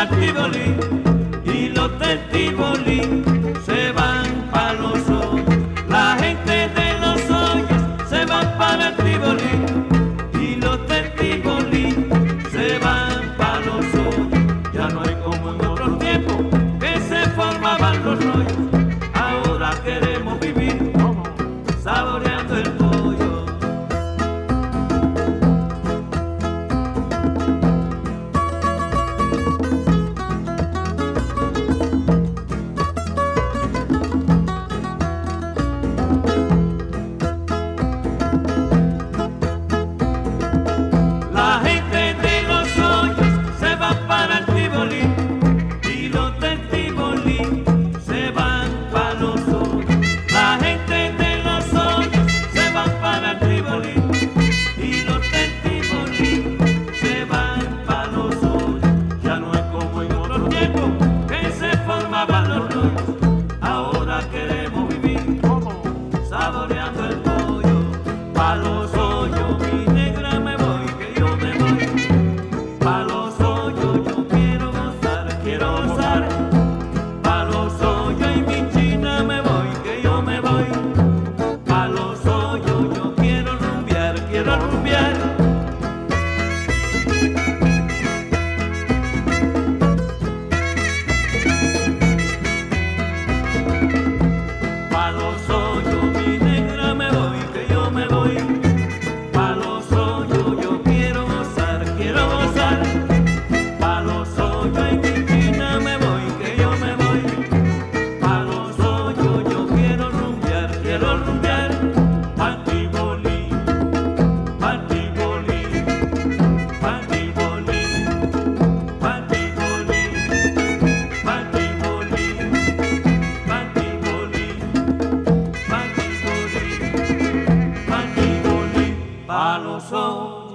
el Tibolí y los del Tibolí se van para los hoyos. La gente de los hoyos se van para el Tibolí y los del Tibolí se van para los hoyos. Ya no hay como en otros tiempos que se formaban los rollos. Ahora queremos vivir saboreando el pollo. La gente de los hoyos se va para el Tibolí y los del Tibolí se van para los hoyos. La gente de los hoyos se van para el Tibolí y los del Tibolí se van para los hoyos. Ya no es como en otros tiempos que se formaban los rollos. Ahora queremos vivir saboreando el pollo. Pa' los hoyos, mi negra, me voy, que yo me voy. Pa' los hoyos yo quiero gozar, quiero gozar. Pa' los hoyos y mi china me voy, que yo me voy. Pa' los hoyos yo quiero rumbear, quiero rumbear. Pa' los hoyos, mi negra, me voy, que yo me voy. Pa' los hoyos yo quiero gozar, quiero gozar. Pa' los hoyos y mi china me voy, que yo me voy. Pa' los hoyos yo quiero rumbear, quiero rumbear. Pa'l Tibolí, pa'l Tibolí, pa'l Tibolí, pa'l Tibolí, pa'l Tibolí, pa'l Tibolí, pa'l Tibolí, pa'l Tibolí, pa' los hoyos.